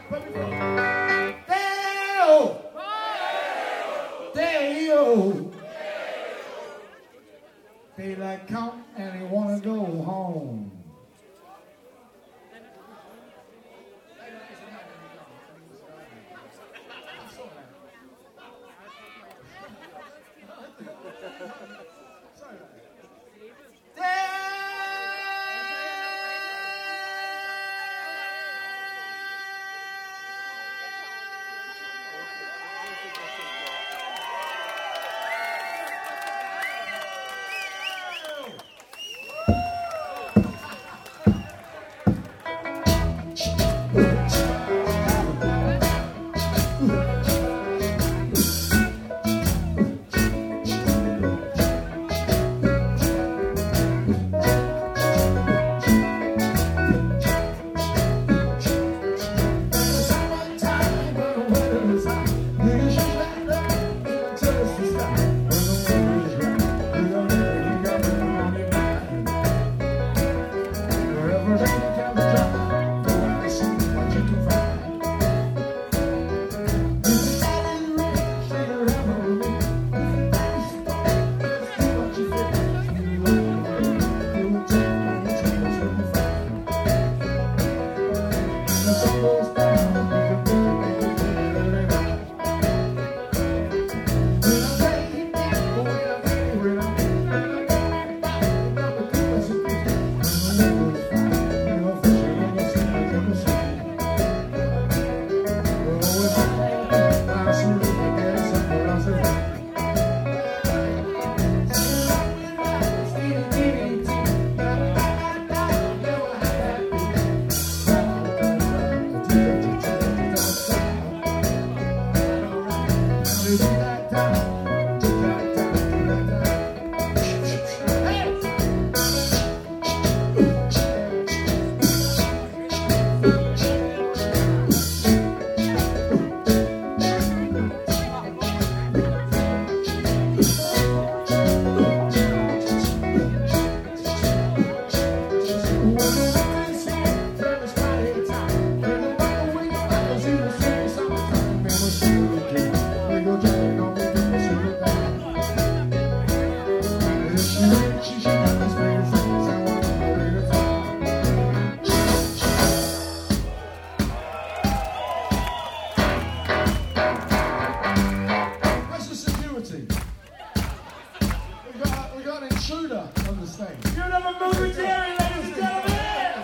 Daylight count and he wanna go home. We got an intruder on the stage. You never move it, Jerry, ladies and gentlemen!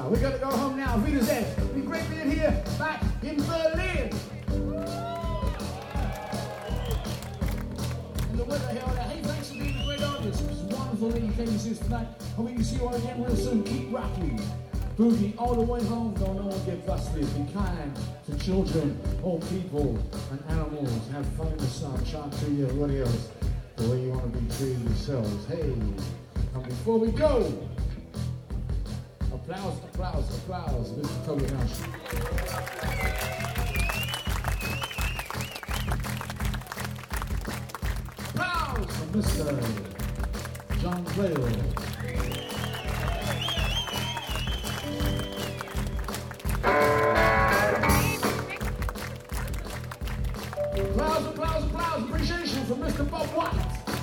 Russia. We gotta go home now. Wiedersehen. It's been great being here back in Berlin. And the weather here. Hey, thanks for being a great audience. It was wonderful that you came to see us tonight. Hope we can see you all again real soon. Keep rocking. Boogie all the way home. Don't no one get busted. Be kind to children, old people, and animals. Have fun in the sun. Try to treat everybody else the way you want to be treated yourselves. Hey, and before we go, applause, applause, applause, Mr. Toby Nash. Applause for Mr. John Blair. Applause, applause, applause, appreciation for Mr. Bob White.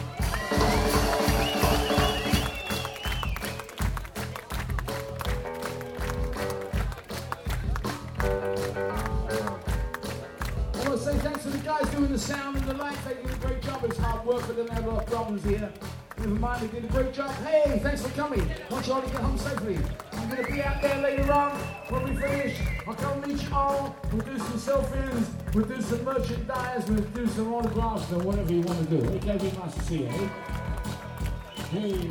I want to say thanks to the guys doing the sound and the light. They did a great job. It's hard work, but they didn't have a lot of problems here. Never mind, they did a great job. Hey, thanks for coming. I want you all to get home safely. I'm going to be out there later on when we finish. I'll come meet you all. We'll do some selfies. We'll do some merchandise. We'll do some autographs or whatever you want to do. Okay, be nice to see you, eh? Hey.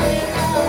Hey,